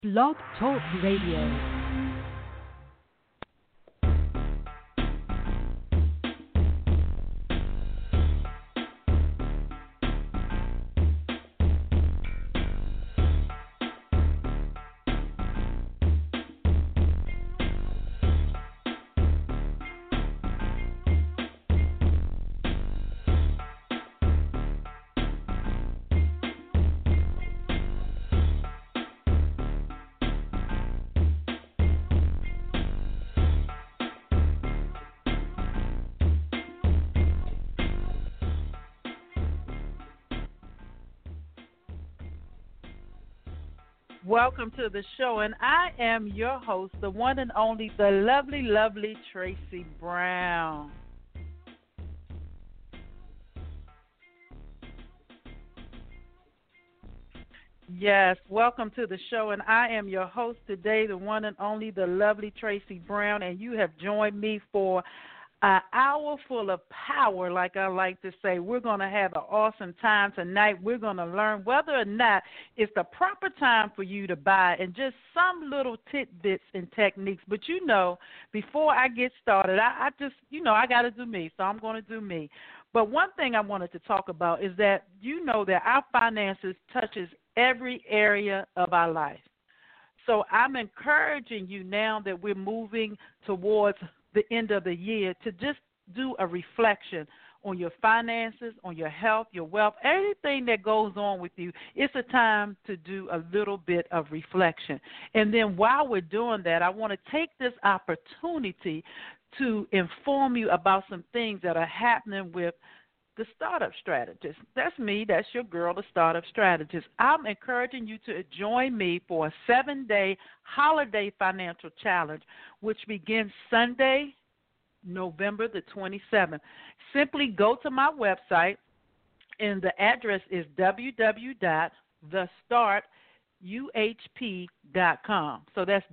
Blog Talk Radio. Welcome to the show, and I am your host, the one and only, the lovely, lovely Tracy Brown. Yes, welcome to the show, and I am your host today, the one and only, the lovely Tracy Brown, and you have joined me for an hour full of power, like I like to say. We're going to have an awesome time tonight. We're going to learn whether or not it's the proper time for you to buy and just some little tidbits and techniques. But, before I get started, I just, I got to do me, so I'm going to do me. But one thing I wanted to talk about is that that our finances touches every area of our life. So I'm encouraging you now that we're moving towards the end of the year to just do a reflection on your finances, on your health, your wealth, everything that goes on with you. It's a time to do a little bit of reflection. And then while we're doing that, I want to take this opportunity to inform you about some things that are happening with the Startup Strategist. That's me. That's your girl, the Startup Strategist. I'm encouraging you to join me for a 7-day holiday financial challenge, which begins Sunday, November the 27th. Simply go to my website, and the address is www.thestartuhp.com. So that's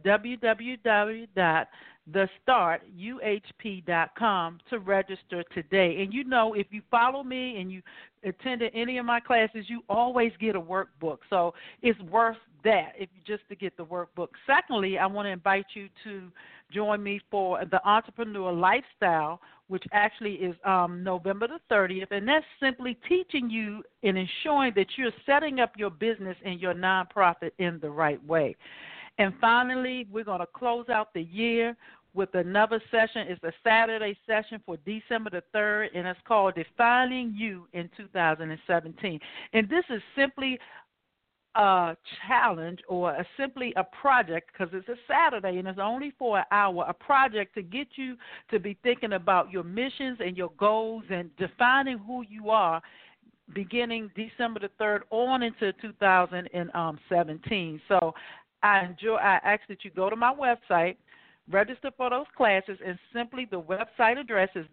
www.thestartuhp.com to register today. And if you follow me and you attended any of my classes, you always get a workbook. So it's worth that just to get the workbook. Secondly, I want to invite you to join me for the Entrepreneur Lifestyle, which actually is November the 30th, and that's simply teaching you and ensuring that you're setting up your business and your nonprofit in the right way. And finally, we're going to close out the year with another session. It's a Saturday session for December the 3rd, and it's called Defining You in 2017. And this is simply a challenge or simply a project, because it's a Saturday and it's only for an hour, a project to get you to be thinking about your missions and your goals and defining who you are beginning December the 3rd on into 2017. So I ask that you go to my website, register for those classes, and simply the website address is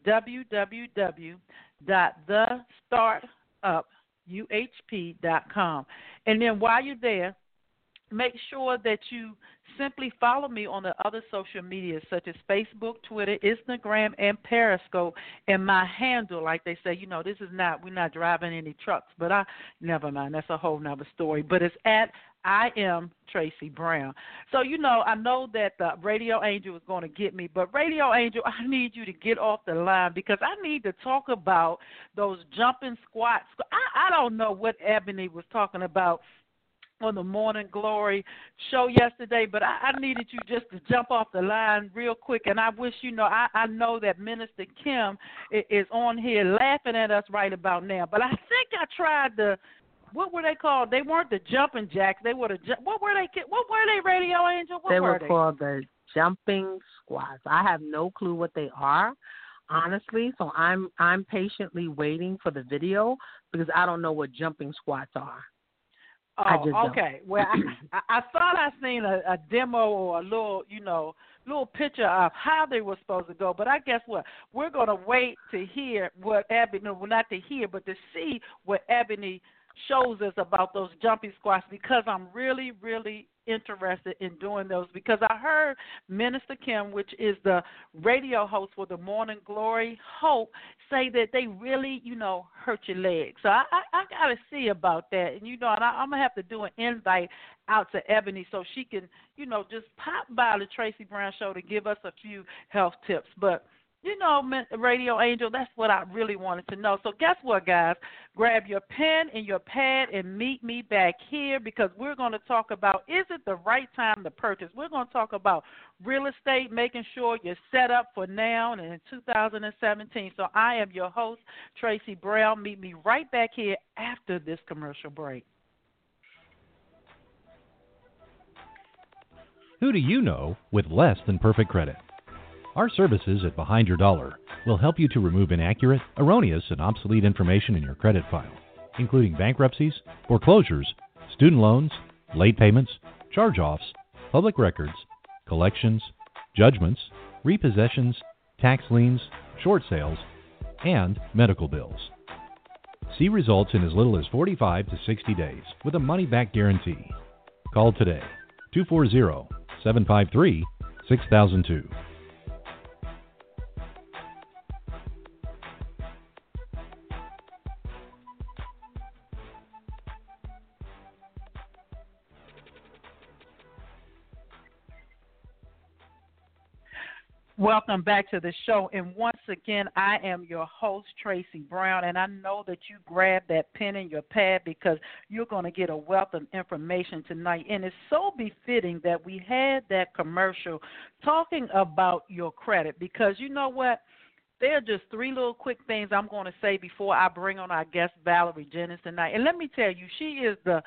www.thestartuphp.com. And then while you're there, make sure that you simply follow me on the other social media such as Facebook, Twitter, Instagram, and Periscope. And my handle, like they say, we're not driving any trucks, but never mind, that's a whole nother story. But it's at I am Tracy Brown. So, I know that the Radio Angel is going to get me, but Radio Angel, I need you to get off the line because I need to talk about those jumping squats. I don't know what Ebony was talking about on the Morning Glory show yesterday, but I needed you just to jump off the line real quick, and I wish I know that Minister Kim is on here laughing at us right about now, but I think I tried what were they called? They weren't the jumping jacks. They were what were they, Radio Angel? What they were they? Called the jumping squats. I have no clue what they are, honestly, so I'm patiently waiting for the video because I don't know what jumping squats are. Oh, okay. Well, I thought I seen a demo or a little picture of how they were supposed to go, but I guess what? We're going to wait to hear what Ebony, well, not to hear, but to see what Ebony shows us about those jumping squats because I'm really, really interested in doing those because I heard Minister Kim, which is the radio host for the Morning Glory Hope, say that they really, hurt your legs. So I got to see about that. And, and I'm going to have to do an invite out to Ebony so she can, just pop by the Tracy Brown Show to give us a few health tips. But Radio Angel, that's what I really wanted to know. So guess what, guys? Grab your pen and your pad and meet me back here because we're going to talk about, is it the right time to purchase? We're going to talk about real estate, making sure you're set up for now and in 2017. So I am your host, Tracy Brown. Meet me right back here after this commercial break. Who do you know with less than perfect credit? Our services at Behind Your Dollar will help you to remove inaccurate, erroneous, and obsolete information in your credit file, including bankruptcies, foreclosures, student loans, late payments, charge-offs, public records, collections, judgments, repossessions, tax liens, short sales, and medical bills. See results in as little as 45 to 60 days with a money-back guarantee. Call today, 240-753-6002. Welcome back to the show. And once again, I am your host, Tracy Brown, and I know that you grabbed that pen and your pad because you're going to get a wealth of information tonight. And it's so befitting that we had that commercial talking about your credit because you know what? There are just three little quick things I'm going to say before I bring on our guest, Valerie Jennings, tonight. And let me tell you, she is the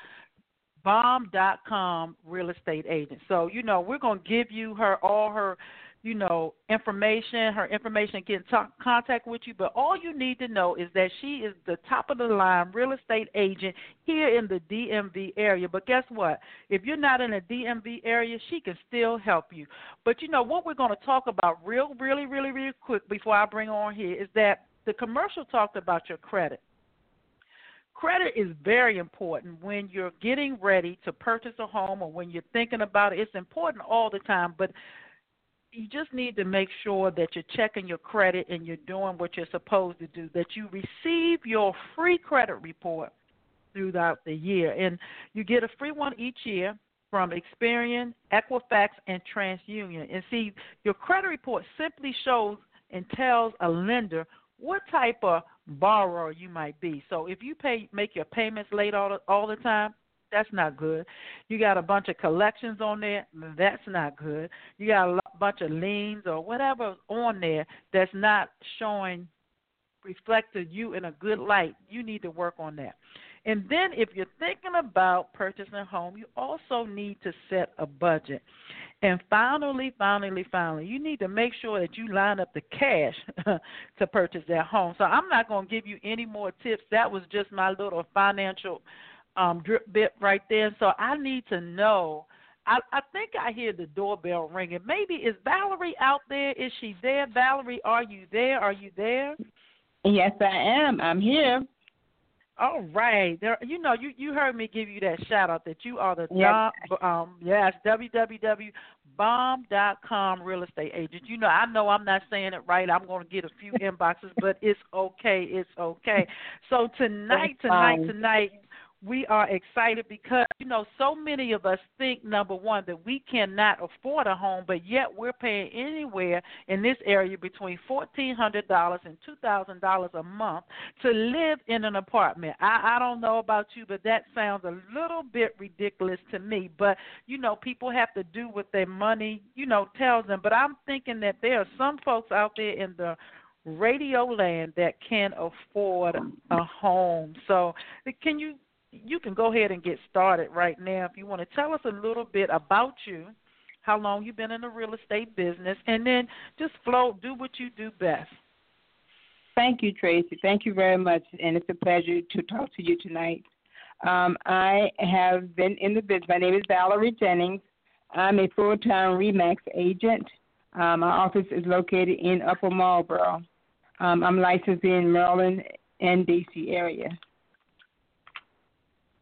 bomb.com real estate agent. So, we're going to give you all her information, get in contact with you. But all you need to know is that she is the top of the line real estate agent here in the DMV area. But guess what? If you're not in the DMV area, she can still help you. But what we're going to talk about really quick before I bring on here is that the commercial talked about your credit. Credit is very important when you're getting ready to purchase a home or when you're thinking about it. It's important all the time, but you just need to make sure that you're checking your credit and you're doing what you're supposed to do, that you receive your free credit report throughout the year. And you get a free one each year from Experian, Equifax, and TransUnion. And see, your credit report simply shows and tells a lender what type of borrower you might be. So if you make your payments late all the time, that's not good. You got a bunch of collections on there, that's not good. You got a bunch of liens or whatever on there that's not reflected you in a good light. You need to work on that. And then if you're thinking about purchasing a home, you also need to set a budget. And finally, you need to make sure that you line up the cash to purchase that home. So I'm not going to give you any more tips. That was just my little financial drip bit right there. So I need to know. I think I hear the doorbell ringing. Maybe is Valerie out there? Is she there? Valerie, are you there? Yes, I am. I'm here. All right. There, you heard me give you that shout out that you are the www.bomb.com real estate agent. I know I'm not saying it right. I'm going to get a few inboxes, but it's okay. It's okay. So tonight, we are excited because, so many of us think, number one, that we cannot afford a home, but yet we're paying anywhere in this area between $1,400 and $2,000 a month to live in an apartment. I don't know about you, but that sounds a little bit ridiculous to me. But, people have to do what their money, tells them. But I'm thinking that there are some folks out there in the radio land that can afford a home. So you can go ahead and get started right now. If you want to tell us a little bit about you, how long you've been in the real estate business, and then just do what you do best. Thank you, Tracy. Thank you very much, and it's a pleasure to talk to you tonight. I have been in the business. My name is Valerie Jennings. I'm a full-time RE/MAX agent. My office is located in Upper Marlboro. I'm licensed in Maryland and D.C. area.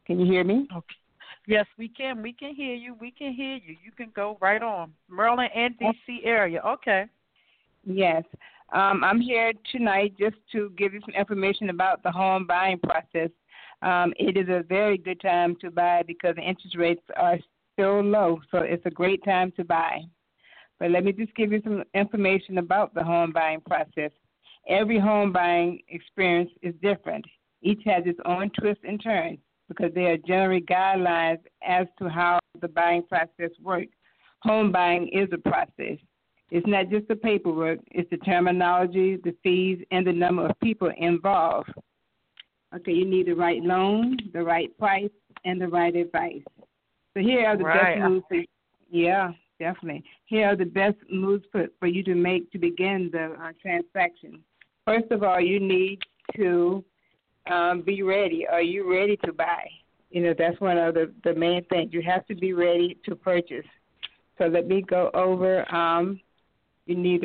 Can you hear me? Okay. Yes, we can. We can hear you. We can hear you. You can go right on. Maryland and D.C. area. Okay. Yes. I'm here tonight just to give you some information about the home buying process. It is a very good time to buy because the interest rates are still low, so it's a great time to buy. But let me just give you some information about the home buying process. Every home buying experience is different. Each has its own twists and turns because there are generally guidelines as to how the buying process works. Home buying is a process. It's not just the paperwork, it's the terminology, the fees, and the number of people involved. Okay, you need the right loan, the right price, and the right advice. So here are the best moves. Yeah, definitely. Here are the best moves for you to make to begin the transaction. First of all, you need to be ready. Are you ready to buy? That's one of the main things. You have to be ready to purchase. So let me go over. You need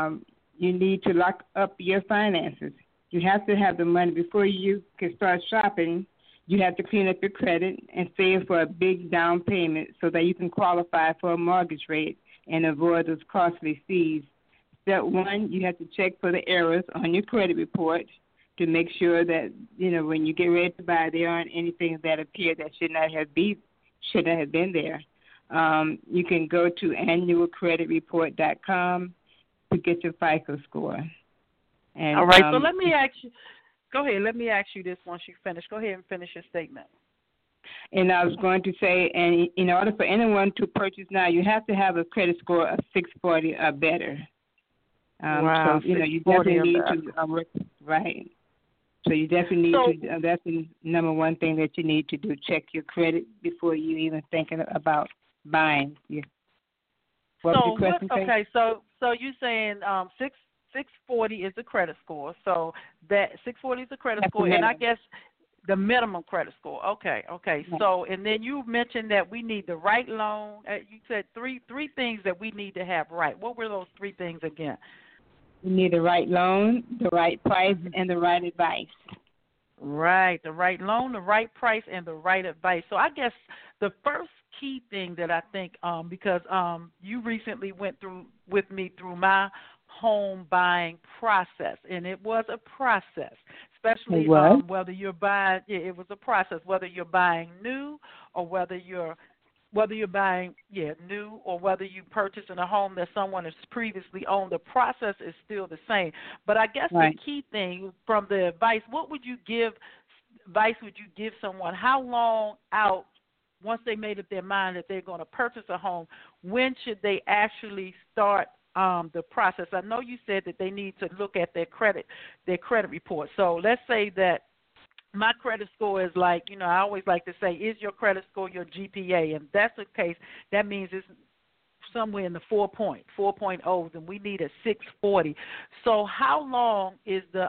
to lock up your finances. You have to have the money before you can start shopping. You have to clean up your credit and save for a big down payment so that you can qualify for a mortgage rate and avoid those costly fees. Step one, you have to check for the errors on your credit report to make sure that, when you get ready to buy, there aren't anything that appear that should not have been there. You can go to annualcreditreport.com to get your FICO score. And, all right, so let me ask you. Go ahead. Let me ask you this once you finish. Go ahead and finish your statement. And I was going to say, and in order for anyone to purchase now, you have to have a credit score of 640 or better. Wow. So, you definitely need to, right. So you definitely need to, that's the number one thing that you need to do, check your credit before you even thinking about buying. Yeah. So you're saying 640 is the credit score. So that 640 is the credit score, and I guess the minimum credit score. Okay. Right. So, and then you mentioned that we need the right loan. You said three things that we need to have right. What were those three things again? You need the right loan, the right price, and the right advice. Right, the right loan, the right price, and the right advice. So I guess the first key thing that I think, because you recently went with me through my home buying process, and it was a process, especially whether you're buying. Yeah, it was a process, whether you're buying new or whether you're buying new or whether you purchase in a home that someone has previously owned. The process is still the same. But I guess the key thing from the advice, what would you give someone? How long out, once they made up their mind that they're going to purchase a home, when should they actually start the process? I know you said that they need to look at their credit report. So let's say that my credit score is like, I always like to say, is your credit score your GPA? And if that's the case, that means it's somewhere in the 4.0s, and we need a 640. So how long is the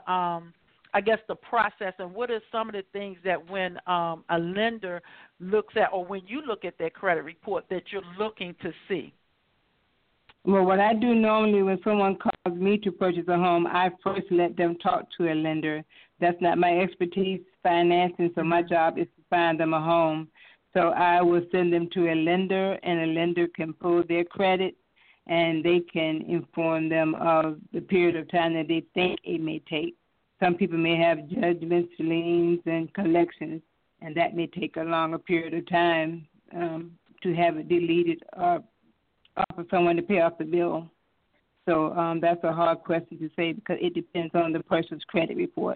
process, and what are some of the things that when a lender looks at, or when you look at their credit report, that you're looking to see? Well, what I do normally when someone calls me to purchase a home, I first let them talk to a lender. That's not my expertise, financing, so my job is to find them a home. So I will send them to a lender, and a lender can pull their credit, and they can inform them of the period of time that they think it may take. Some people may have judgments, liens, and collections, and that may take a longer period of time to have it deleted or for someone to pay off the bill. So that's a hard question to say because it depends on the person's credit report.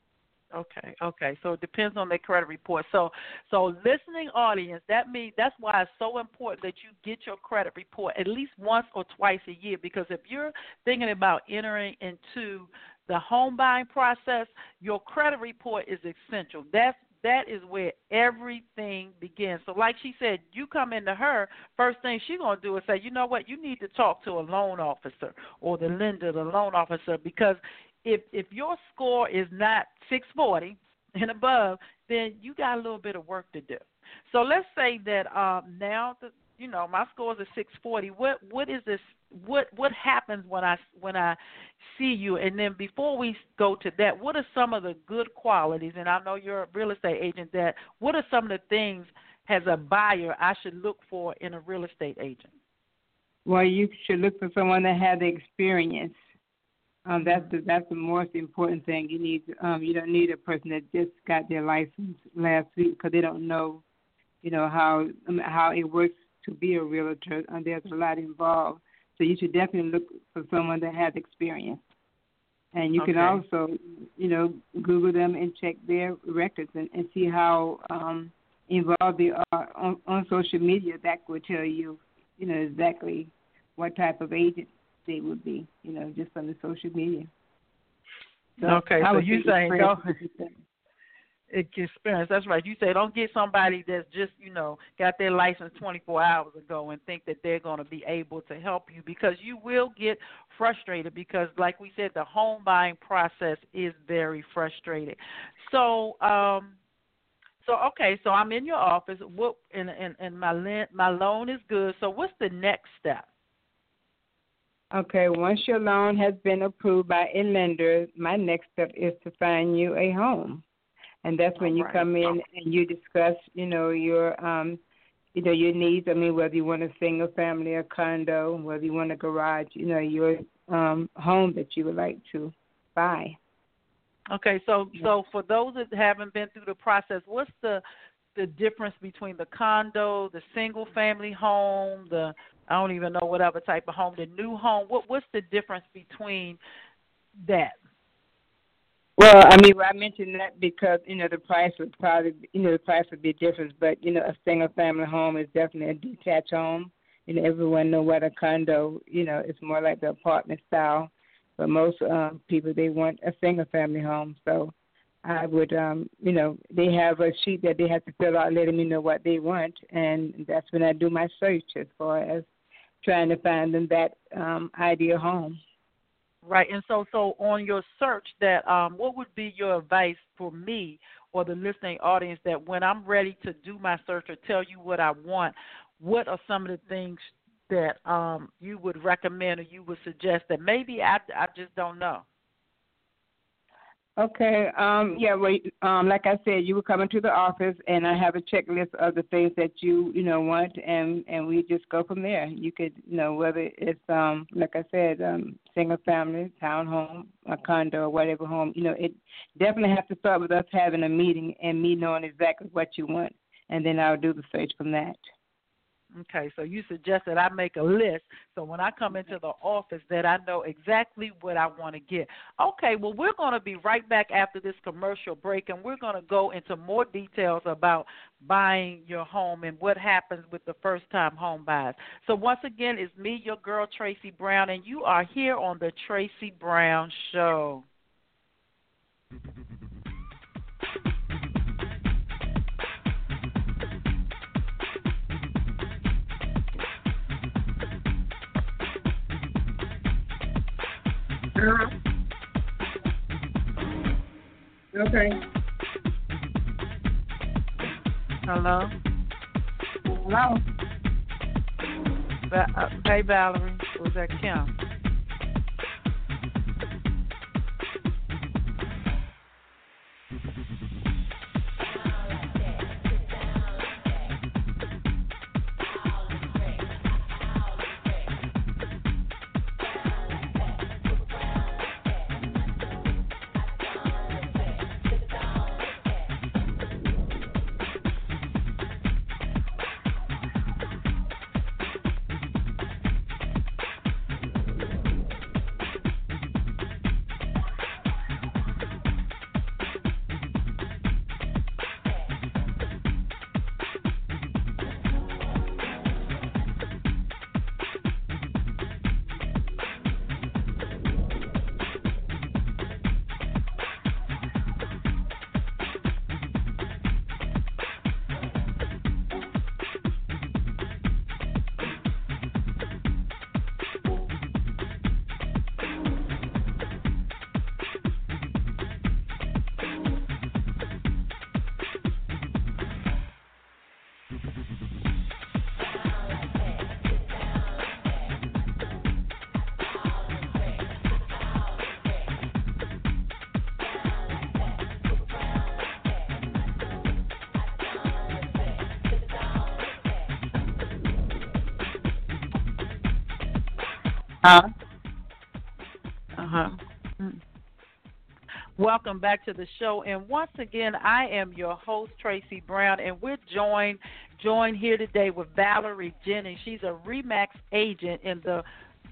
Okay. So it depends on their credit report. So listening audience, that's why it's so important that you get your credit report at least once or twice a year, because if you're thinking about entering into the home buying process, your credit report is essential. That is where everything begins. So like she said, you come into her, first thing she's going to do is say, you know what, you need to talk to a loan officer or the lender, the loan officer, because if your score is not 640 and above, then you got a little bit of work to do. So let's say that now, my score is a 640. What is this? What happens when I see you? And then before we go to that, what are some of the good qualities? And I know you're a real estate agent. What are some of the things as a buyer I should look for in a real estate agent? Well, you should look for someone that has the experience. That's the most important thing. You don't need a person that just got their license last week because they don't know, how it works to be a realtor. There's a lot involved, so you should definitely look for someone that has experience. And you can also, Google them and check their records and see how involved they are on social media. That will tell you, exactly what type of agent they would be, just on the social media. So you saying experience. That's right. You say don't get somebody that's just, got their license 24 hours ago and think that they're going to be able to help you, because you will get frustrated because, like we said, the home buying process is very frustrating. So, so I'm in your office. And my loan is good. So what's the next step? Okay, once your loan has been approved by a lender, my next step is to find you a home. And that's when you come in and you discuss, your needs. I mean, whether you want a single family or condo, whether you want a garage, your home that you would like to buy. Okay, so for those that haven't been through the process, what's the difference between the condo, the single family home, I don't even know whatever type of home, the new home? What's the difference between that? Well, I mentioned that because, the price would probably, the price would be different. But, a single-family home is definitely a detached home. Everyone knows what a condo, it's more like the apartment style. But most people, they want a single-family home. So I would, they have a sheet that they have to fill out letting me know what they want. And that's when I do my search as far as trying to find them that ideal home. Right, and so on your search, that what would be your advice for me or the listening audience that when I'm ready to do my search or tell you what I want, what are some of the things that you would recommend or you would suggest that maybe I just don't know? Okay. Like I said, you would come into the office, and I have a checklist of the things that you want, and we just go from there. You could, whether it's like I said, single family, townhome, a condo, or whatever home. It definitely has to start with us having a meeting and me knowing exactly what you want, and then I'll do the search from that. Okay, so you suggest that I make a list so when I come into the office that I know exactly what I want to get. Okay, well, we're going to be right back after this commercial break, and we're going to go into more details about buying your home and what happens with the first-time home buyers. So once again, it's me, your girl, Tracy Brown, and you are here on the Tracy Brown Show. Okay. Hello? Hello? Hey, Valerie. Was that Kim? Uh-huh. Mm. Welcome back to the show. And once again, I am your host, Tracy Brown, and we're joined here today with Valerie Jennings. She's a RE/MAX agent in the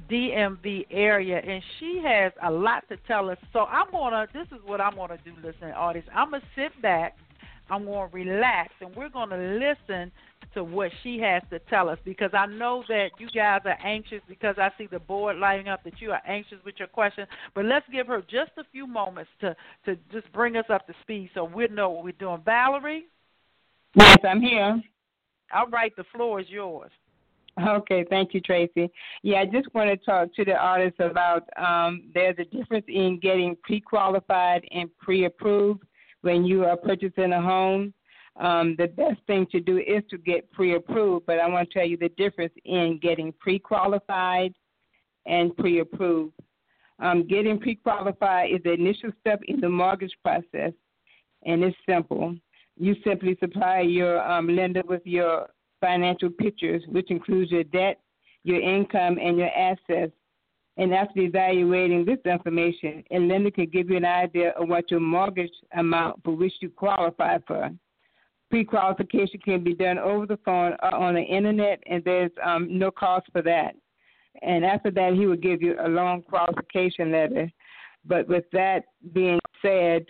DMV area, and she has a lot to tell us. So this is what I'm going to do, listening audience. I'm going to sit back, I'm going to relax, and we're going to listen to what she has to tell us, because I know that you guys are anxious, because I see the board lighting up that you are anxious with your question. But let's give her just a few moments to just bring us up to speed so we'll know what we're doing. Valerie? Yes, I'm here. All right, the floor is yours. Okay, thank you, Tracy. Yeah, I just want to talk to the audience about there's a difference in getting pre-qualified and pre-approved when you are purchasing a home. The best thing to do is to get pre-approved, but I want to tell you the difference in getting pre-qualified and pre-approved. Getting pre-qualified is the initial step in the mortgage process, and it's simple. You simply supply your lender with your financial pictures, which includes your debt, your income, and your assets. And after evaluating this information, a lender can give you an idea of what your mortgage amount for which you qualify for. Pre-qualification can be done over the phone or on the internet, and there's no cost for that. And after that, he will give you a loan qualification letter. But with that being said,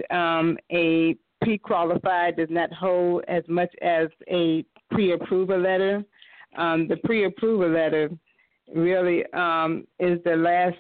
a pre-qualified does not hold as much as a pre-approval letter. The pre-approval letter really is a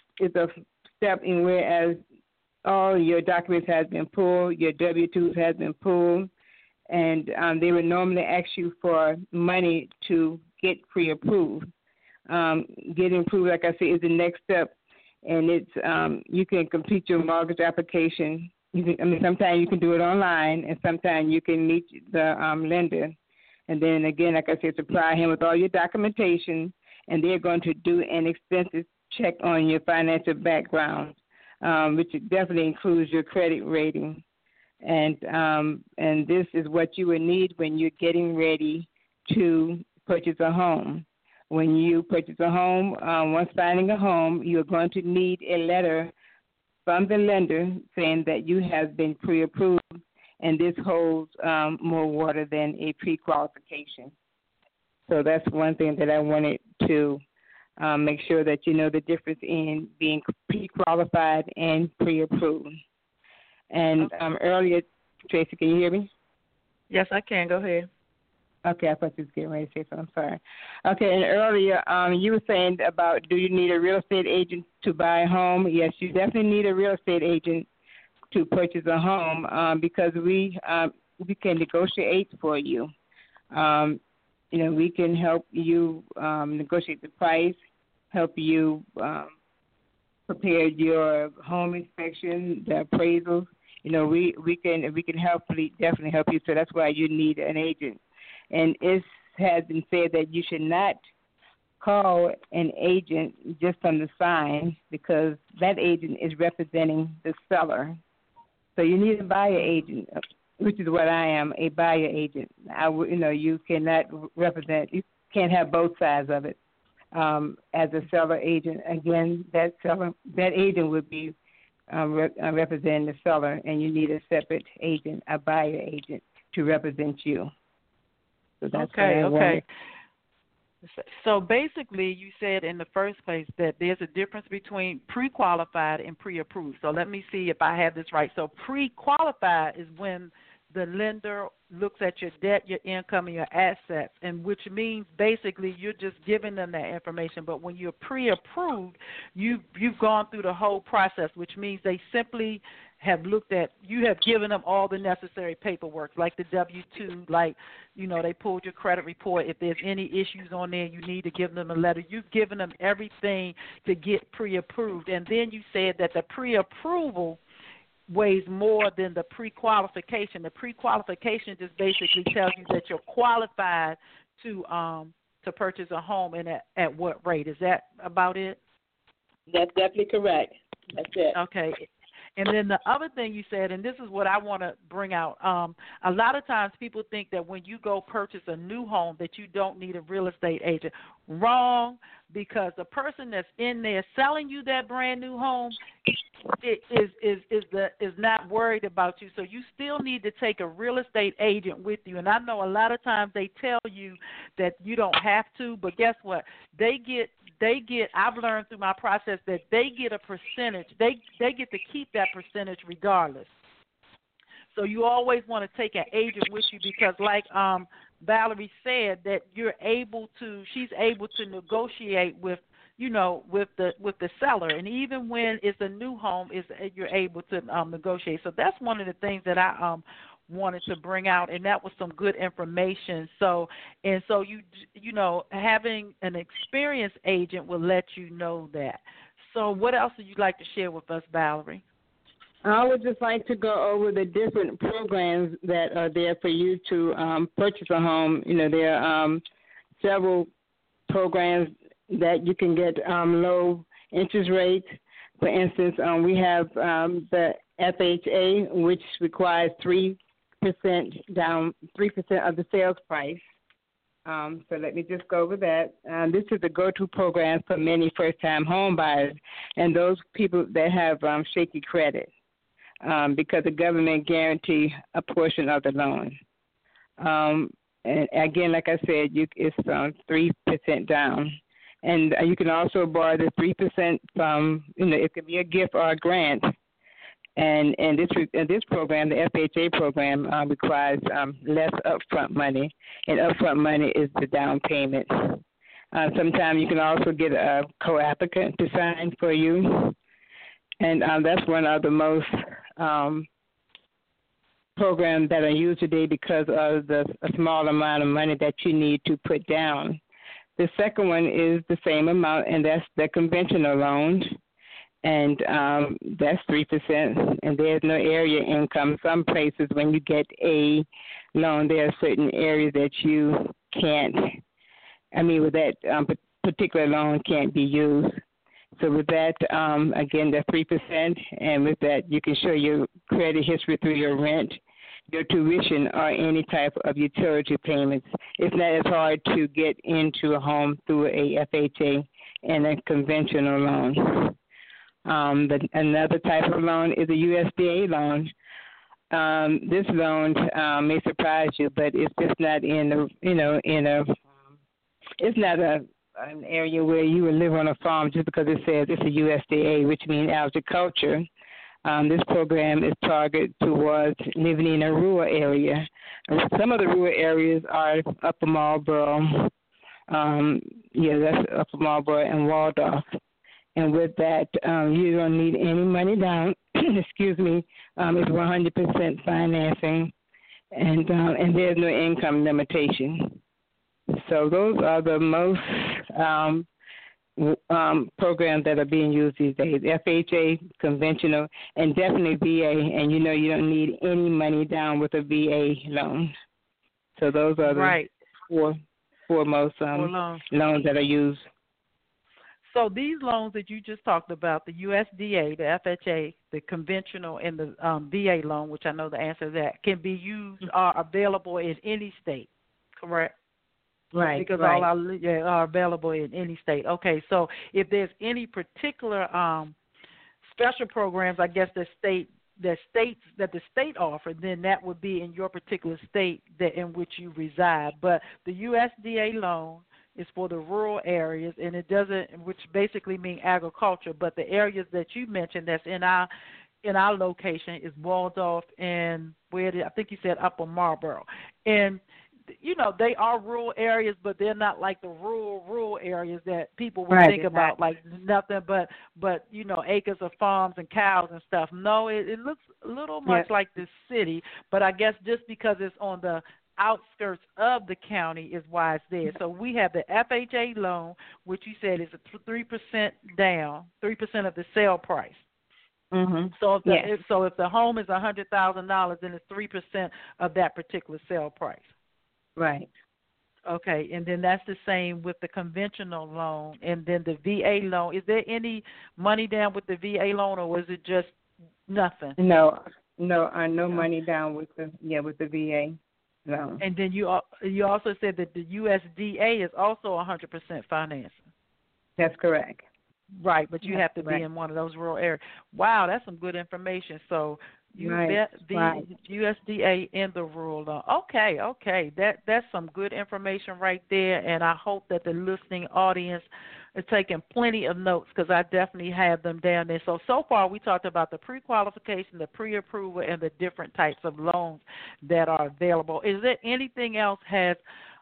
step in whereas all your documents has been pulled, your W-2s has been pulled, and they would normally ask you for money to get pre-approved. Getting approved, like I said, is the next step, and it's you can complete your mortgage application. Sometimes you can do it online, and sometimes you can meet the lender. And then, again, like I said, supply him with all your documentation, and they're going to do an extensive check on your financial background, which definitely includes your credit rating. And this is what you would need when you're getting ready to purchase a home. When you purchase a home, once finding a home, you're going to need a letter from the lender saying that you have been pre-approved, and this holds more water than a pre-qualification. So that's one thing that I wanted to make sure that you know the difference in being pre-qualified and pre-approved. And earlier, Tracy, can you hear me? Yes, I can. Go ahead. Okay, I thought you was getting ready to say something. I'm sorry. Okay, and earlier you were saying about do you need a real estate agent to buy a home? Yes, you definitely need a real estate agent to purchase a home because we can negotiate for you. We can help you negotiate the price, help you prepare your home inspection, the appraisals. We can definitely help you. So that's why you need an agent. And it has been said that you should not call an agent just on the sign because that agent is representing the seller. So you need a buyer agent, which is what I am, a buyer agent. You cannot represent, you can't have both sides of it. As a seller agent, again, that agent would be representing the seller, and you need a separate agent, a buyer agent, to represent you. So that's okay. So basically, you said in the first place that there's a difference between pre-qualified and pre-approved. So let me see if I have this right. So pre-qualified is when the lender looks at your debt, your income, and your assets, and which means basically you're just giving them that information. But when you're pre-approved, you've gone through the whole process, which means they simply have looked at, you have given them all the necessary paperwork, like the W-2, like, they pulled your credit report. If there's any issues on there, you need to give them a letter. You've given them everything to get pre-approved. And then you said that the pre-approval weighs more than the pre-qualification. The pre-qualification just basically tells you that you're qualified to purchase a home, and at what rate. Is that about it? That's definitely correct. That's it. Okay. And then the other thing you said, and this is what I want to bring out, a lot of times people think that when you go purchase a new home that you don't need a real estate agent. Wrong, because the person that's in there selling you that brand new home is not worried about you. So you still need to take a real estate agent with you. And I know a lot of times they tell you that you don't have to, but guess what? They get I've learned through my process that they get a percentage. They get to keep that percentage regardless. So you always want to take an agent with you because like Valerie said, that she's able to negotiate with the seller, and even when it's a new home, you're able to negotiate. So that's one of the things that I wanted to bring out, and that was some good information. So having an experienced agent will let you know that. So what else would you like to share with us, Valerie? I would just like to go over the different programs that are there for you to purchase a home. There are several programs that you can get low interest rates. For instance, we have the FHA, which requires 3% down, 3% of the sales price. So let me just go over that. This is the go-to program for many first-time home buyers and those people that have shaky credit because the government guarantees a portion of the loan. And again, like I said, it's 3% down. And you can also borrow the 3% from, it could be a gift or a grant. And this program, the FHA program, requires less upfront money, and upfront money is the down payment. Sometimes you can also get a co-applicant to sign for you, and that's one of the most programs that are used today because of the small amount of money that you need to put down. The second one is the same amount, and that's the conventional loan. And that's 3%, and there's no area income. Some places, when you get a loan, there are certain areas that you can't, with that particular loan can't be used. So with that, again, that's 3%, and with that, you can show your credit history through your rent, your tuition, or any type of utility payments. It's not as hard to get into a home through a FHA and a conventional loan. Another type of loan is a USDA loan. This loan may surprise you, but it's just not it's not an area where you would live on a farm just because it says it's a USDA, which means agriculture. This program is targeted towards living in a rural area. Some of the rural areas are Upper Marlboro. That's Upper Marlboro and Waldorf. And with that, you don't need any money down. Excuse me. It's 100% financing, and there's no income limitation. So those are the most programs that are being used these days: FHA, conventional, and definitely VA. And you don't need any money down with a VA loan. So those are the four most loans that are used. So these loans that you just talked about, the USDA, the FHA, the conventional, and the VA loan, which I know the answer to that, can be used, are available in any state, correct? Right. Because all are available in any state. Okay, so if there's any particular special programs, I guess the state offer, then that would be in your particular state in which you reside. But the USDA loan is for the rural areas, and it doesn't, which basically mean agriculture. But the areas that you mentioned that's in our location is Waldorf and I think you said Upper Marlboro, and they are rural areas, but they're not like the rural areas that people would think about, like nothing but acres of farms and cows and stuff. No, it looks a little much like the city, but I guess just because it's on the outskirts of the county is why it's there. So we have the FHA loan, which you said is a 3% down, 3% of the sale price. Mm-hmm. So if the home is $100,000, then it's 3% of that particular sale price. Right. Okay, and then that's the same with the conventional loan, and then the VA loan. Is there any money down with the VA loan, or is it just Nothing. No money down with the VA loan. And then you also said that the USDA is also 100% financing. That's correct. Right, but you have to be in one of those rural areas. Wow, that's some good information. So you bet the USDA in the rural loan. Okay, that's some good information right there, and I hope that the listening audience is taking plenty of notes because I definitely have them down there. So far we talked about the pre-qualification, the pre-approval, and the different types of loans that are available. Is there anything else has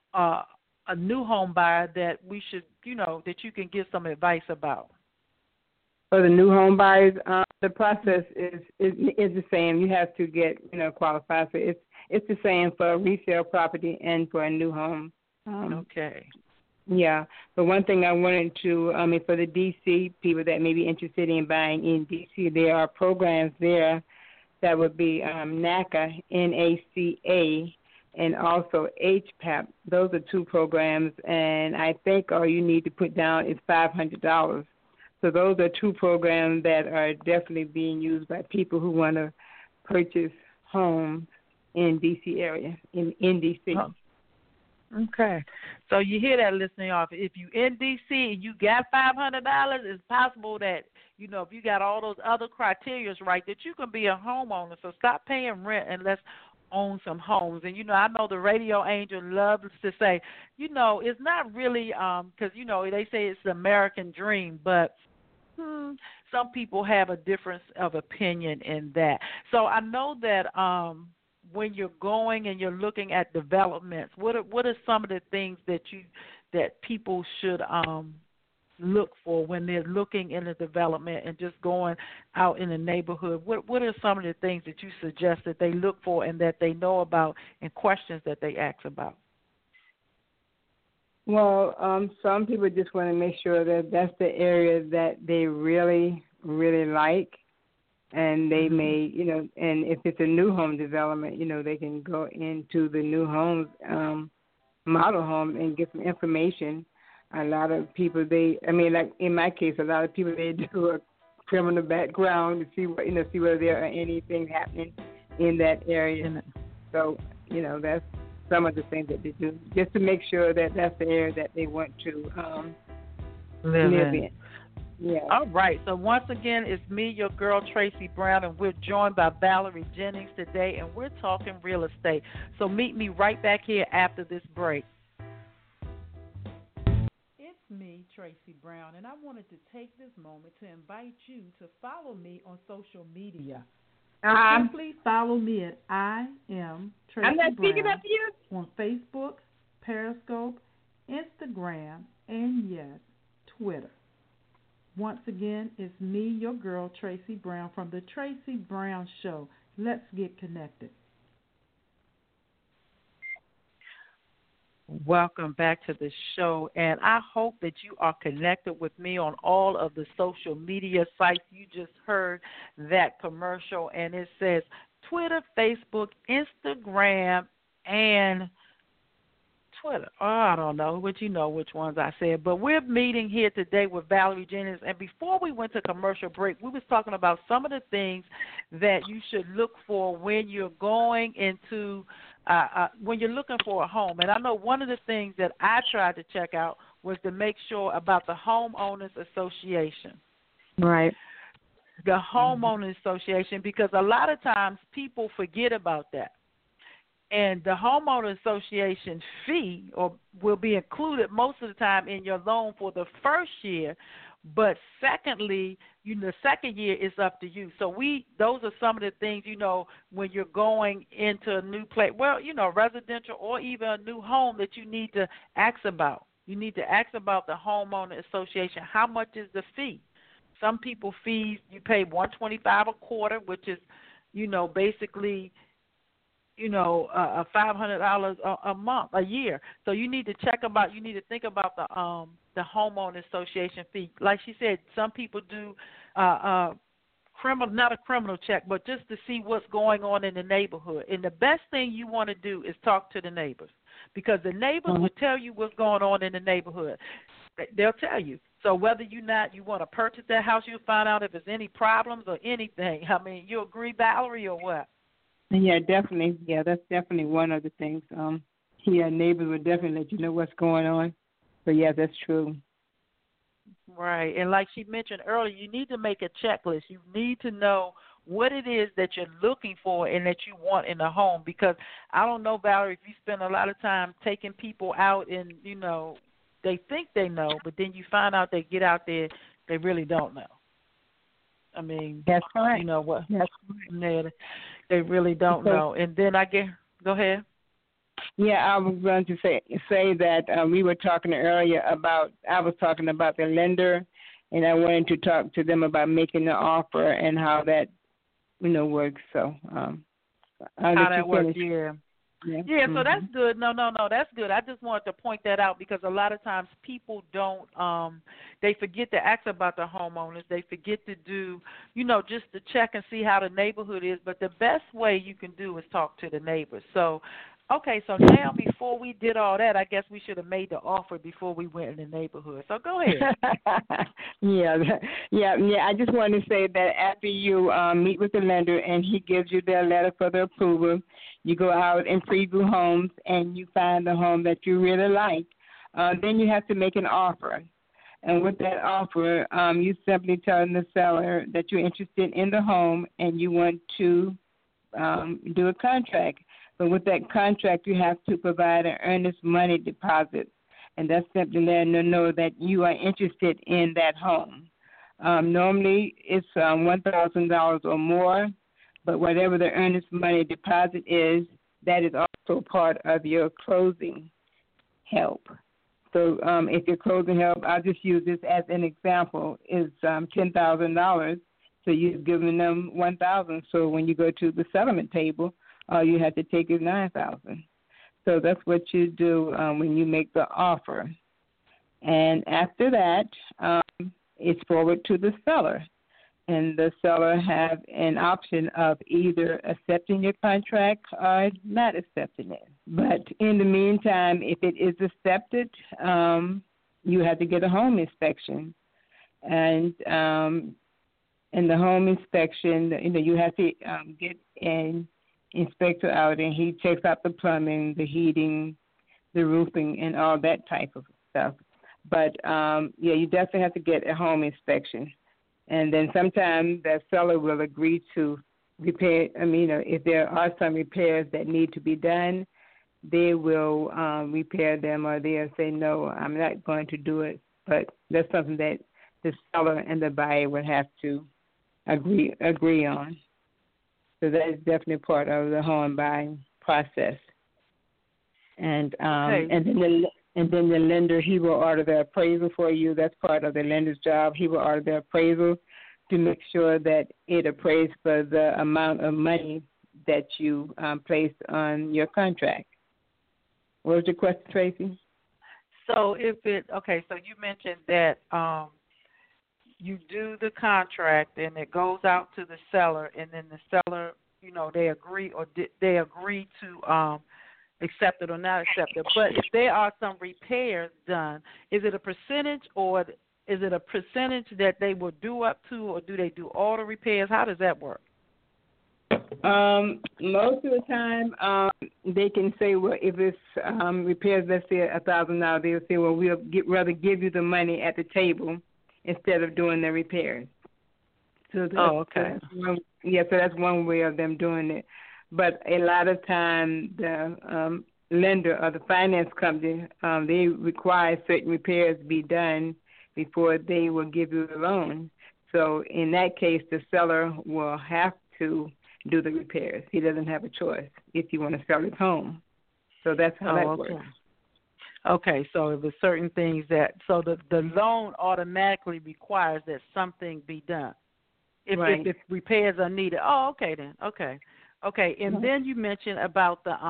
a new home buyer that we should, that you can give some advice about? For the new home buyers, the process is the same. You have to get qualified. So it's the same for a resale property and for a new home. Okay. Yeah. But one thing I wanted to, for the D.C. people that may be interested in buying in D.C., there are programs there that would be NACA, NACA, and also HPAP. Those are two programs, and I think all you need to put down is $500. So those are two programs that are definitely being used by people who want to purchase homes in D.C. area, in D.C. Oh. Okay. So you hear that, listening off. If you in D.C. and you got $500, it's possible that, if you got all those other criteria right, that you can be a homeowner. So stop paying rent and let's own some homes. And, I know the radio angel loves to say, it's not really, because, they say it's the American dream, but some people have a difference of opinion in that. So I know that when you're going and you're looking at developments, what are some of the things that people should look for when they're looking in a development and just going out in the neighborhood? What are some of the things that you suggest that they look for and that they know about and questions that they ask about? Well, some people just want to make sure that that's the area that they really, really like. And they may, and if it's a new home development, they can go into the new homes, model home and get some information. A lot of people, like in my case, a lot of people, they do a criminal background to see what, see whether there are anything happening in that area. So, that's some of the things that they do, just to make sure that that's the area that they want to live in. Yeah. All right. So once again, it's me, your girl, Tracy Brown, and we're joined by Valerie Jennings today, and we're talking real estate. So meet me right back here after this break. It's me, Tracy Brown, and I wanted to take this moment to invite you to follow me on social media. Simply follow me at I am Tracy I'm not Brown speaking up to you. On Facebook, Periscope, Instagram, and yes, Twitter. Once again, it's me, your girl, Tracy Brown, from The Tracy Brown Show. Let's get connected. Welcome back to the show, and I hope that you are connected with me on all of the social media sites. You just heard that commercial, and it says Twitter, Facebook, Instagram, and Twitter. Oh, I don't know, but you know which ones I said. But we're meeting here today with Valerie Jennings, and before we went to commercial break, we was talking about some of the things that you should look for when you're going into when you're looking for a home. And I know one of the things that I tried to check out was to make sure about the Homeowners Association. Right. The Homeowners Association, because a lot of times people forget about that. And the Homeowner Association fee will be included most of the time in your loan for the first year, but secondly, the second year is up to you. So those are some of the things, when you're going into a new place, residential or even a new home that you need to ask about. You need to ask about the Homeowner Association. How much is the fee? Some people fees, you pay $125 a quarter, which is, basically $500 a month, a year. So you need to think about the Homeowner Association fee. Like she said, some people do not a criminal check, but just to see what's going on in the neighborhood. And the best thing you want to do is talk to the neighbors, because the neighbors will tell you what's going on in the neighborhood. They'll tell you. So whether you want to purchase that house, you'll find out if there's any problems or anything. I mean, you agree, Valerie, or what? Yeah, definitely. Yeah, that's definitely one of the things. Neighbors will definitely let you know what's going on. But yeah, that's true. Right. And like she mentioned earlier, you need to make a checklist. You need to know what it is that you're looking for and that you want in a home. Because I don't know, Valerie, if you spend a lot of time taking people out and, they think they know, but then you find out they get out there, they really don't know. I mean, that's right. You know what? That's right. They really don't know. And then go ahead. Yeah, I was going to say that we were talking earlier I was talking about the lender, and I wanted to talk to them about making the offer and how that, works. So how that works, yeah. Yeah, so that's good. No, that's good. I just wanted to point that out because a lot of times people don't, they forget to ask about the homeowners. They forget to do, just to check and see how the neighborhood is. But the best way you can do is talk to the neighbors. So, okay, so now before we did all that, I guess we should have made the offer before we went in the neighborhood. So go ahead. Yeah. I just wanted to say that after you meet with the lender and he gives you their letter for the approval, you go out and preview homes and you find the home that you really like. Then you have to make an offer. And with that offer, you simply tell the seller that you're interested in the home and you want to do a contract. But with that contract, you have to provide an earnest money deposit, and that's simply letting them know that you are interested in that home. Normally, it's $1,000 or more, but whatever the earnest money deposit is, that is also part of your closing help. So if your closing help, I'll just use this as an example, is $10,000, so you've given them $1,000. So when you go to the settlement table, all you have to take is $9,000. So that's what you do when you make the offer. And after that, it's forward to the seller. And the seller have an option of either accepting your contract or not accepting it. But in the meantime, if it is accepted, you have to get a home inspection. And in the home inspection, you have to get an inspector out, and he checks out the plumbing, the heating, the roofing, and all that type of stuff. But, you definitely have to get a home inspection. And then sometimes the seller will agree to repair. If there are some repairs that need to be done, they will repair them, or they'll say, no, I'm not going to do it. But that's something that the seller and the buyer would have to agree on. So that is definitely part of the home buying process. And and then the lender, he will order the appraisal for you. That's part of the lender's job. He will order the appraisal to make sure that it appraised for the amount of money that you placed on your contract. What was your question, Tracy? So so you mentioned that you do the contract and it goes out to the seller, and then the seller, they agree to accept it or not accept it. But if there are some repairs done, is it a percentage or is it a percentage that they will do up to, or do they do all the repairs? How does that work? Most of the time, they can say, well, if it's repairs, let's say $1,000, they'll say, well, we'll rather give you the money at the table instead of doing the repairs. So okay. So that's one way of them doing it. But a lot of times the lender or the finance company, they require certain repairs be done before they will give you the loan. So in that case, the seller will have to do the repairs. He doesn't have a choice if you want to sell his home. So that's how that works. Okay, so there's certain things so the loan automatically requires that something be done if repairs are needed. Oh, okay then. Okay, and then you mentioned about the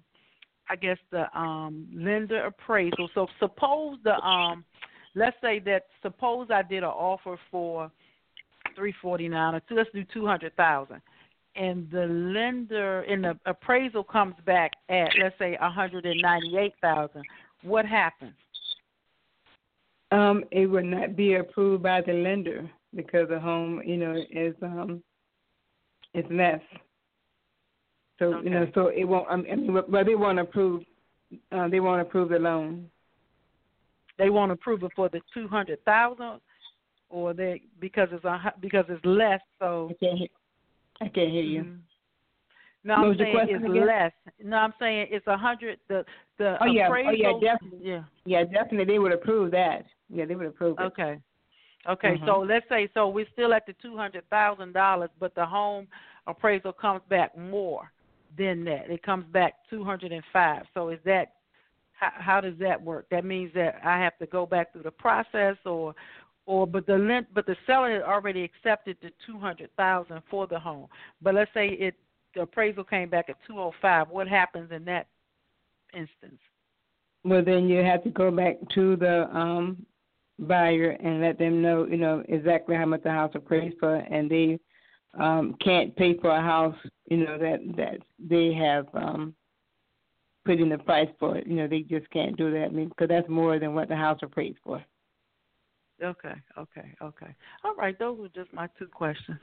lender appraisal. So suppose let's say suppose I did an offer for $349, or let's do $200,000, and the lender in the appraisal comes back at, let's say, $198,000. What happens? It would not be approved by the lender because the home, is less. So Okay. so it won't. But they won't approve. They won't approve the loan. They won't approve it for the $200,000, or because it's less. So I can't hear you. Mm-hmm. No, I'm saying it's less. No, I'm saying it's 100. The appraisal. Definitely. Yeah, definitely. They would approve that. Yeah, they would approve it. Okay. So let's say we're still at the $200,000, but the home appraisal comes back more than that. It comes back $205,000. So is that how does that work? That means that I have to go back through the process, but the seller had already accepted the $200,000 for the home. But let's say the appraisal came back at $205,000. What happens in that instance? Well, then you have to go back to the buyer and let them know, exactly how much the house appraised for, and they can't pay for a house, that they have put in the price for it. They just can't do that. Because that's more than what the house appraised for. Okay. All right, those were just my two questions.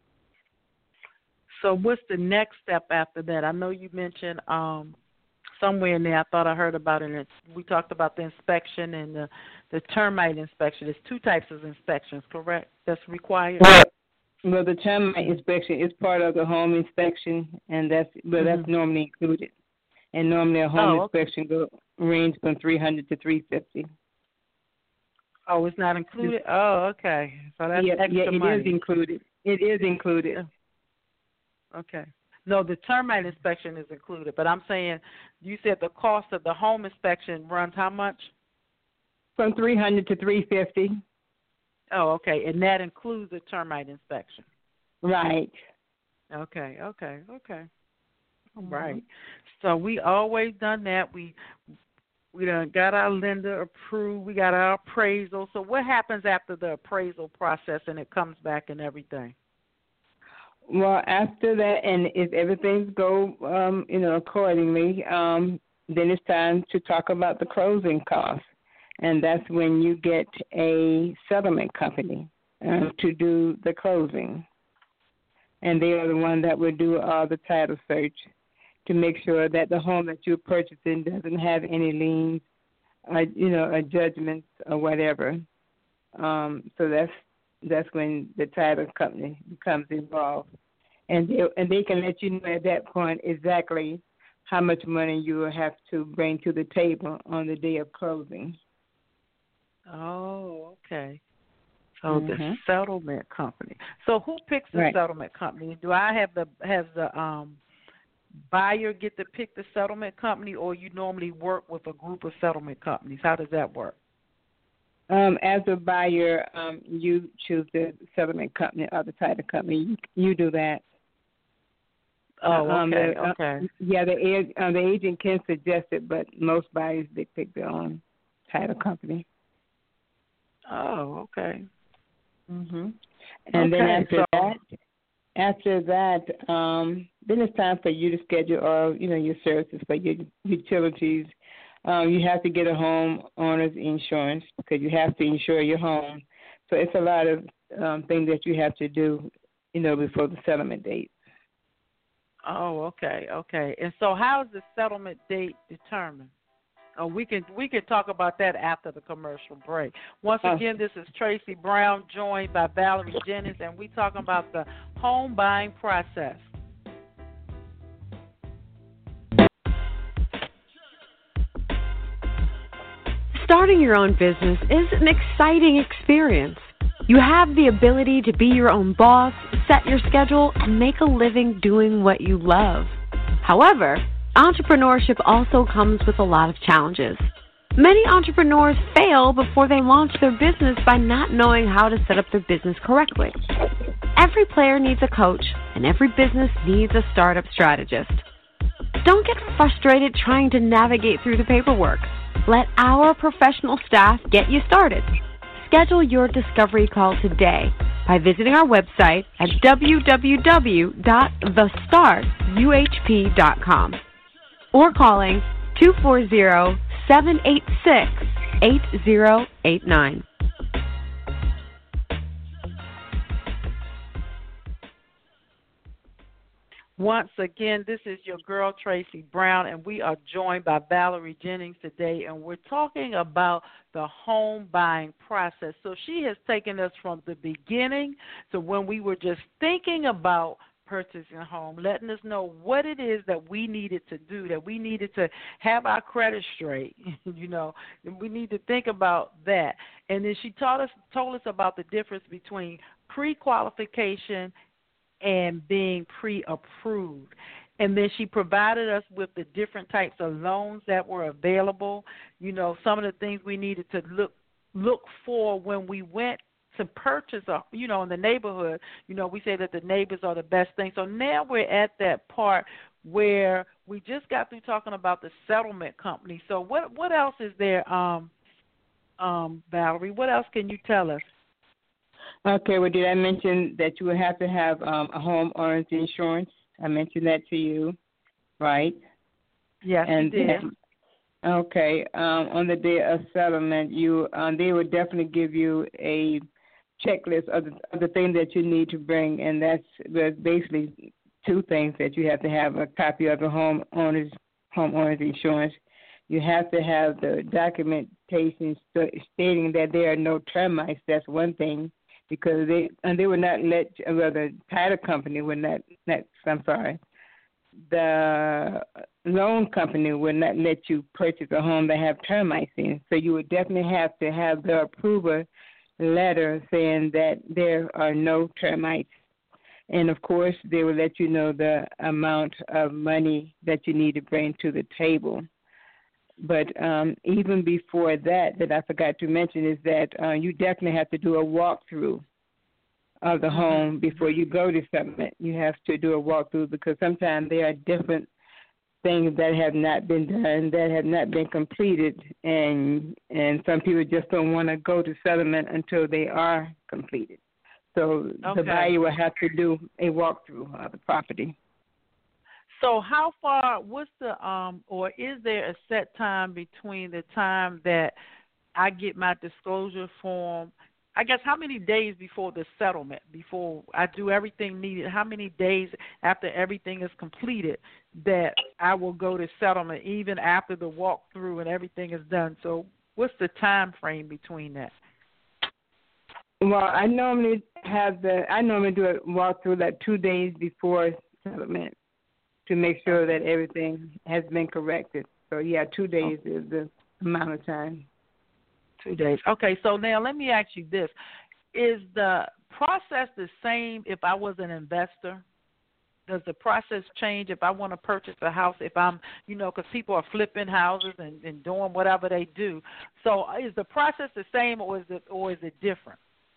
So what's the next step after that? I know you mentioned somewhere in there, I thought I heard about it. We talked about the inspection and the termite inspection. There's two types of inspections, correct, that's required? Well, the termite inspection is part of the home inspection, and that's normally included. And normally a home inspection range from $300 to $350. Oh, it's not included? Oh, okay. So that's extra money. It is included. It is included. Okay. No, the termite inspection is included, but I'm saying you said the cost of the home inspection runs how much? From $300 to $350. Oh, okay, and that includes the termite inspection. Right. Okay. All right. So we always done that. We done got our lender approved. We got our appraisal. So what happens after the appraisal process and it comes back and everything? Well, after that, and if everything go, accordingly, then it's time to talk about the closing costs, and that's when you get a settlement company to do the closing, and they are the one that will do all the title search to make sure that the home that you're purchasing doesn't have any liens, or judgments or whatever. So that's when the title company becomes involved. And they can let you know at that point exactly how much money you will have to bring to the table on the day of closing. Oh, okay. So the settlement company. So who picks the settlement company? Do I have the buyer get to pick the settlement company, or you normally work with a group of settlement companies? How does that work? As a buyer, you choose the settlement company or the title company. You do that. Oh, okay. Yeah, the agent can suggest it, but most buyers, they pick their own title company. Oh, okay. Mhm. And then after that, then it's time for you to schedule all, your services for your utilities. You have to get a homeowner's insurance because you have to insure your home. So it's a lot of things that you have to do, before the settlement date. Oh, okay. And so how is the settlement date determined? Oh, we can talk about that after the commercial break. Once again, this is Tracy Brown, joined by Valerie Jennings, and we're talking about the home buying process. Starting your own business is an exciting experience. You have the ability to be your own boss, set your schedule, and make a living doing what you love. However, entrepreneurship also comes with a lot of challenges. Many entrepreneurs fail before they launch their business by not knowing how to set up their business correctly. Every player needs a coach, and every business needs a startup strategist. Don't get frustrated trying to navigate through the paperwork. Let our professional staff get you started. Schedule your discovery call today by visiting our website at www.thestartuhp.com or calling 786-8089. Once again, this is your girl, Tracy Brown, and we are joined by Valerie Jennings today, and we're talking about the home buying process. So she has taken us from the beginning to when we were just thinking about purchasing a home, letting us know what it is that we needed to do, that we needed to have our credit straight, and we need to think about that. And then she told us about the difference between pre-qualification and being pre-approved. And then she provided us with the different types of loans that were available, some of the things we needed to look for when we went to purchase, in the neighborhood. We say that the neighbors are the best thing. So now we're at that part where we just got through talking about the settlement company. So what else is there, Valerie? What else can you tell us? Okay, well, did I mention that you would have to have a homeowner's insurance? I mentioned that to you, right? Yes, and you did. Okay, on the day of settlement, they would definitely give you a checklist of the things that you need to bring, and that's basically two things that you have to have: a copy of the homeowner's insurance. You have to have the documentation stating that there are no termites. That's one thing. Because they would not the title company would not, the loan company would not let you purchase a home that have termites in. So you would definitely have to have the approval letter saying that there are no termites. And, of course, they will let you know the amount of money that you need to bring to the table. But even before that I forgot to mention is that you definitely have to do a walkthrough of the home before you go to settlement. You have to do a walkthrough because sometimes there are different things that have not been done, that have not been completed, and some people just don't want to go to settlement until they are completed. So the buyer will have to do a walkthrough of the property. So how far, what's the, or is there a set time between the time that I get my disclosure form? I guess how many days before the settlement, before I do everything needed, how many days after everything is completed that I will go to settlement, even after the walkthrough and everything is done? So what's the time frame between that? Well, I normally do a walkthrough like 2 days before settlement, to make sure that everything has been corrected. So, 2 days is the amount of time. 2 days. Okay, so now let me ask you this. Is the process the same if I was an investor? Does the process change if I want to purchase a house, if I'm, because people are flipping houses and doing whatever they do. So is the process the same or is it different?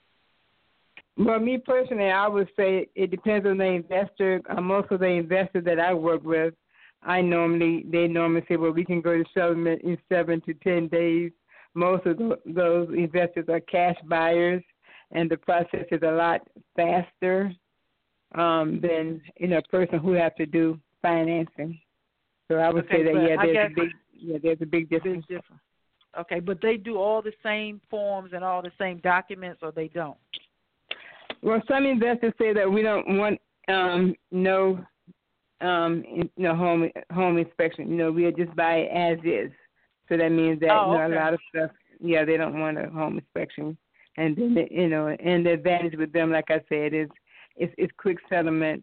Well, me personally, I would say it depends on the investor. Most of the investors that I work with, they normally say, well, we can go to settlement in 7 to 10 days. Most of those investors are cash buyers, and the process is a lot faster than a person who has to do financing. So I would say that there's a big difference. Okay, but they do all the same forms and all the same documents, or they don't? Well, some investors say that we don't want home inspection. We'll just buy it as is. So that means that a lot of stuff. They don't want a home inspection. And then and the advantage with them, like I said, is it's quick settlement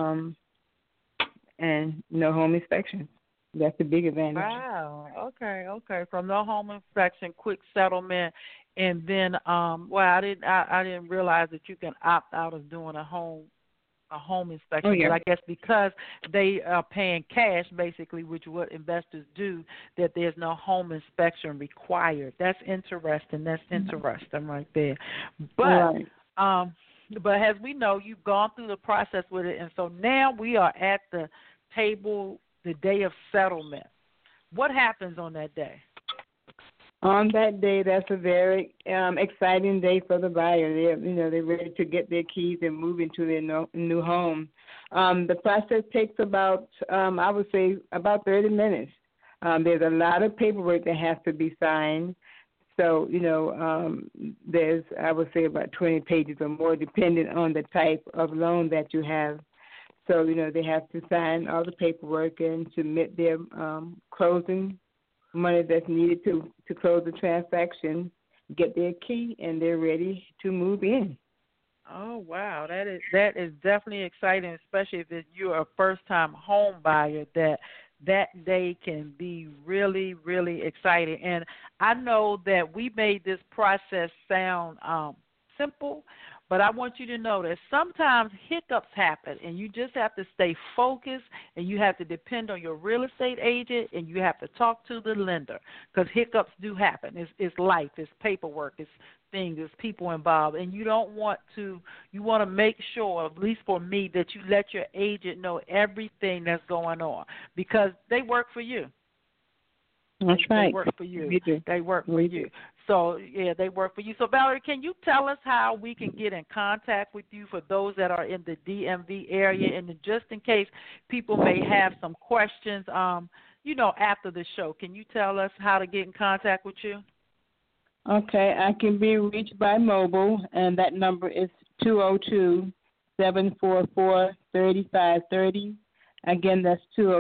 and no home inspection. That's the big advantage. Wow. Okay. From no home inspection, quick settlement. And then, I didn't realize that you can opt out of doing a home inspection. Oh, yeah. But I guess because they are paying cash, basically, which what investors do, that there's no home inspection required. That's interesting. Right there. But but as we know, you've gone through the process with it, and so now we are at the table, the day of settlement. What happens on that day? On that day, that's a very exciting day for the buyer. They're ready to get their keys and move into their new home. The process takes about, I would say, about 30 minutes. There's a lot of paperwork that has to be signed. So, there's, I would say, about 20 pages or more, depending on the type of loan that you have. So, they have to sign all the paperwork and submit their closing money that's needed to close the transaction, get their key, and they're ready to move in. Oh, wow. That is definitely exciting, especially if you're a first-time home buyer, that day can be really, really exciting. And I know that we made this process sound simple, but I want you to know that sometimes hiccups happen, and you just have to stay focused, and you have to depend on your real estate agent, and you have to talk to the lender, because hiccups do happen. It's life. It's paperwork. It's things. It's people involved, and you want to make sure, at least for me, that you let your agent know everything that's going on, because they work for you. That's right. They work for you. They work for you. So, yeah, they work for you. So, Valerie, can you tell us how we can get in contact with you for those that are in the DMV area, and just in case people may have some questions, after the show? Can you tell us how to get in contact with you? Okay, I can be reached by mobile, and that number is 202-744-3530. Again, that's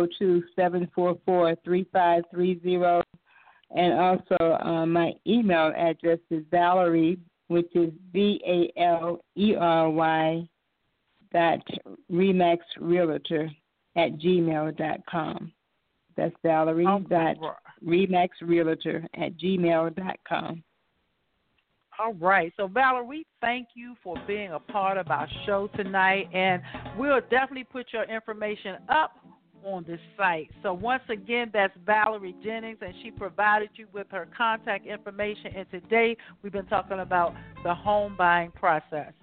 202-744-3530. And also my email address is Valerie, which is VALERY .remaxrealtor@gmail.com. That's Valerie.remaxrealtor@gmail.com. All right. So, Valerie, we thank you for being a part of our show tonight, and we'll definitely put your information up on this site. So, once again, that's Valerie Jennings, and she provided you with her contact information, and today we've been talking about the home buying process.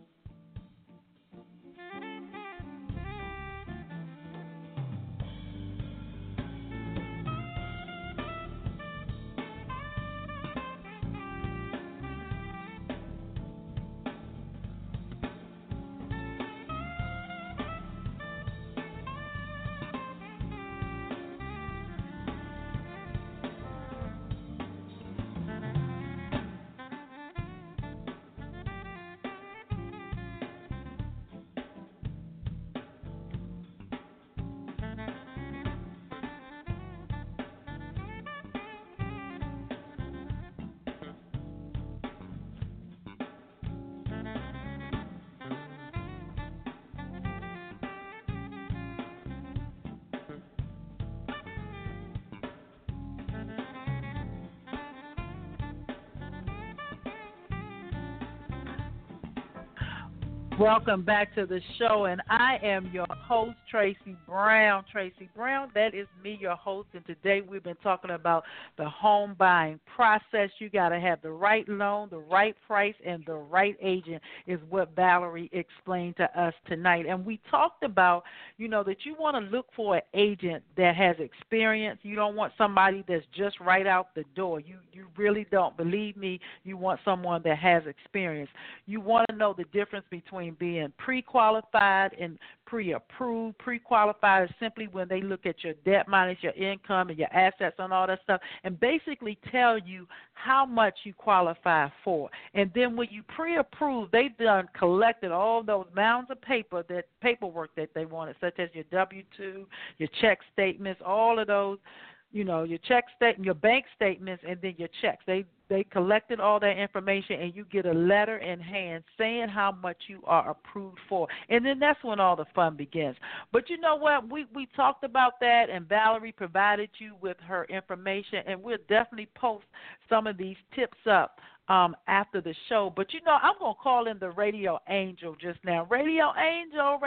Welcome back to the show, and I am your host, Tracy Brown. Tracy Brown, that is me, your host, and today we've been talking about the home buying process. You got to have the right loan, the right price, and the right agent is what Valerie explained to us tonight. And we talked about, that you want to look for an agent that has experience. You don't want somebody that's just right out the door. You really don't. Believe me, you want someone that has experience. You want to know the difference between being pre-qualified and pre-approved. Pre-qualified is simply when they look at your debt minus your income and your assets and all that stuff and basically tell you how much you qualify for. And then when you pre-approve, they've done collected all those mounds of paperwork that they wanted, such as your W-2, your check statements, all of those, your check statement, your bank statements, and then your checks. They collected all that information, and you get a letter in hand saying how much you are approved for. And then that's when all the fun begins. But you know what? We talked about that, and Valerie provided you with her information, and we'll definitely post some of these tips up after the show. But, I'm going to call in the Radio Angel just now. Radio Angel,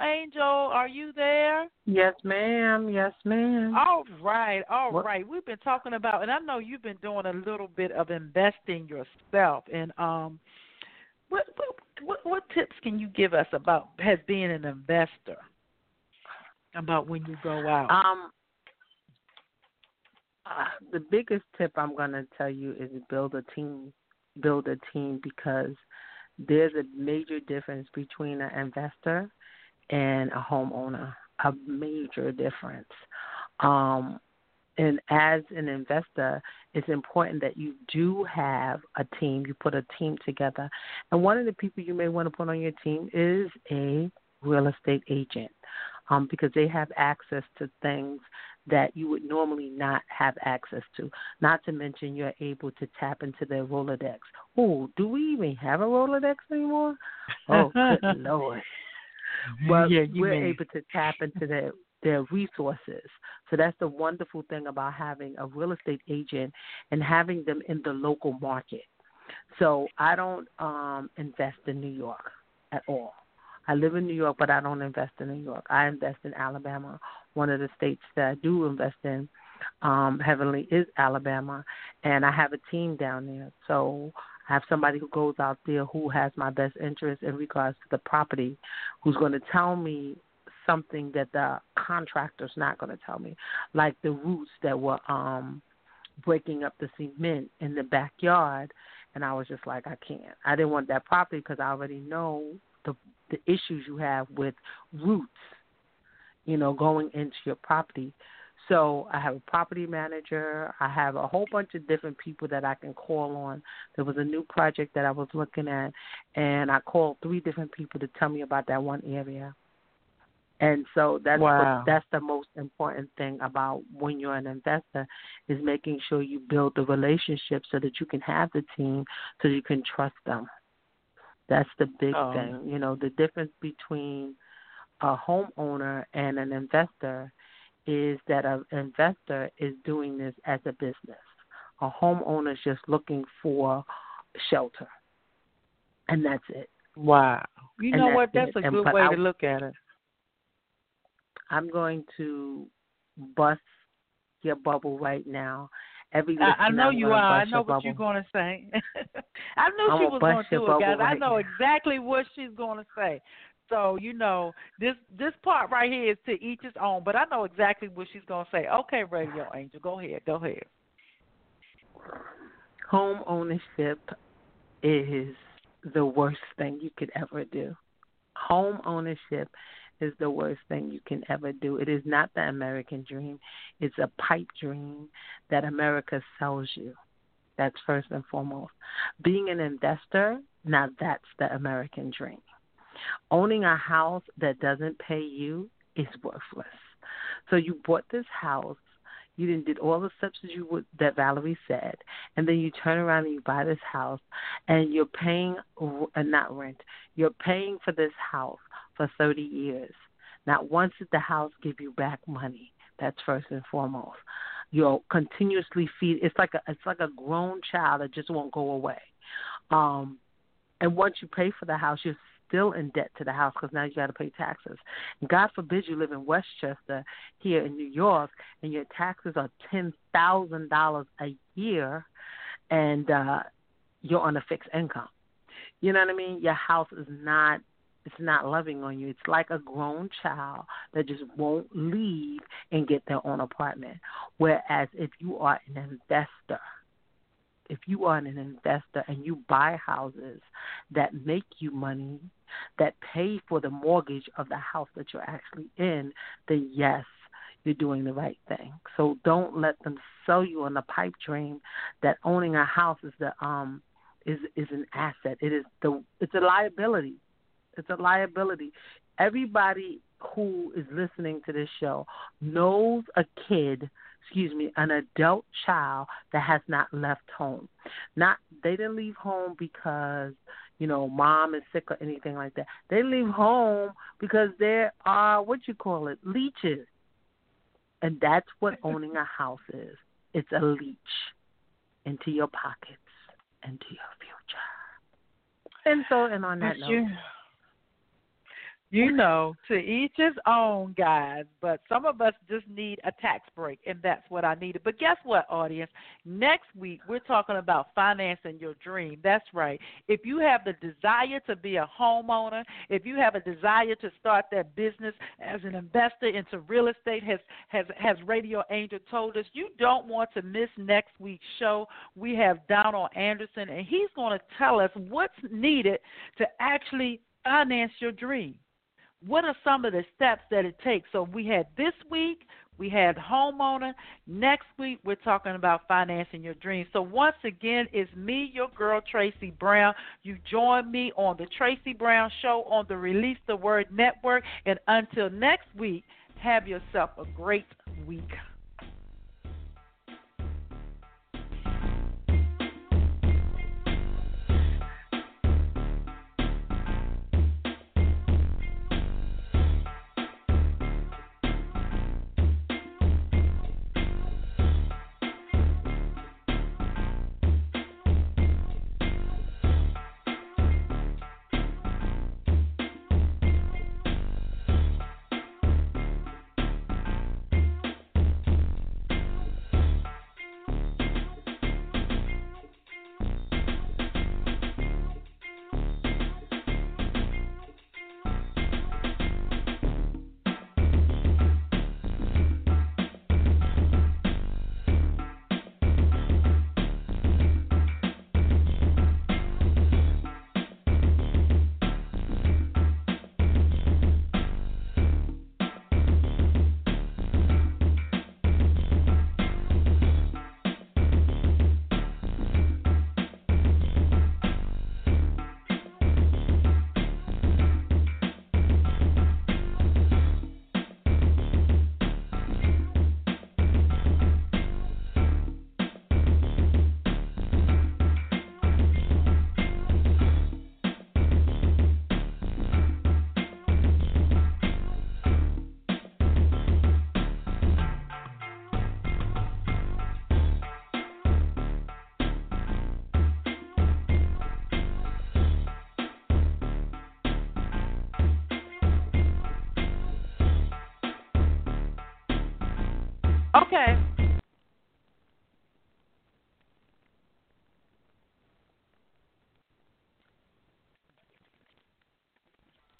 are you there? Yes, ma'am. All right. We've been talking about, and I know you've been doing a little bit of investing yourself. And what tips can you give us about as being an investor, about when you go out? The biggest tip I'm going to tell you is build a team, because there's a major difference between an investor and a homeowner, a major difference. And as an investor, it's important that you do have a team. You put a team together. And one of the people you may want to put on your team is a real estate agent, because they have access to things that you would normally not have access to. Not to mention you're able to tap into their Rolodex. Oh, do we even have a Rolodex anymore? Oh, good Lord. But we're able to tap into their resources. So that's the wonderful thing about having a real estate agent and having them in the local market. So I don't invest in New York at all. I live in New York, but I don't invest in New York. I invest in Alabama. One of the states that I do invest in heavily is Alabama, and I have a team down there. So I have somebody who goes out there who has my best interest in regards to the property, who's going to tell me something that the contractor's not going to tell me, like the roots that were breaking up the cement in the backyard. And I was just like, I can't. I didn't want that property because I already know the issues you have with roots, going into your property. So I have a property manager. I have a whole bunch of different people that I can call on. There was a new project that I was looking at, and I called 3 different people to tell me about that one area. And so that's the most important thing about when you're an investor, is making sure you build the relationship so that you can have the team, so you can trust them. That's the big thing. The difference between a homeowner and an investor is that an investor is doing this as a business. A homeowner is just looking for shelter, and that's it. Wow. You know what? That's a good way to look at it. I'm going to bust your bubble right now. I know you are. I know what you're going to say. I knew she was going to do it, guys. I know exactly what she's going to say. So, this part right here is to each his own, but I know exactly what she's going to say. Okay, Radio Angel, go ahead. Home ownership is the worst thing you could ever do. Home ownership is the worst thing you can ever do. It is not the American dream. It's a pipe dream that America sells you. That's first and foremost. Being an investor, now that's the American dream. Owning a house that doesn't pay you is worthless. So you bought this house, you did all the steps that Valerie said, and then you turn around and you buy this house, and you're paying, not rent, you're paying for this house for 30 years. Not once did the house give you back money. That's first and foremost. You'll continuously feed. It's like a grown child that just won't go away. And once you pay for the house, you're still in debt to the house because now you got to pay taxes. And God forbid you live in Westchester here in New York and your taxes are $10,000 a year, and you're on a fixed income. You know what I mean? Your house is not. It's not loving on you. It's like a grown child that just won't leave and get their own apartment. Whereas if you are an investor, and you buy houses that make you money, that pay for the mortgage of the house that you're actually in, then yes, you're doing the right thing. So don't let them sell you on the pipe dream that owning a house is an asset. It's a liability. It's a liability. Everybody who is listening to this show knows an adult child that has not left home. They didn't leave home because, mom is sick or anything like that. They leave home because there are, leeches. And that's what owning a house is. It's a leech into your pockets, into your future. And on that note. To each his own, guys, but some of us just need a tax break, and that's what I needed. But guess what, audience? Next week, we're talking about financing your dream. That's right. If you have the desire to be a homeowner, if you have a desire to start that business as an investor into real estate, has Radio Angel told us, you don't want to miss next week's show. We have Donald Anderson, and he's going to tell us what's needed to actually finance your dream. What are some of the steps that it takes? So we had this week, We had homeowner. Next week, we're talking about financing your dreams. So once again, it's me, your girl, Tracy Brown. You join me on the Tracy Brown Show on the Release the Word Network. And until next week, have yourself a great week.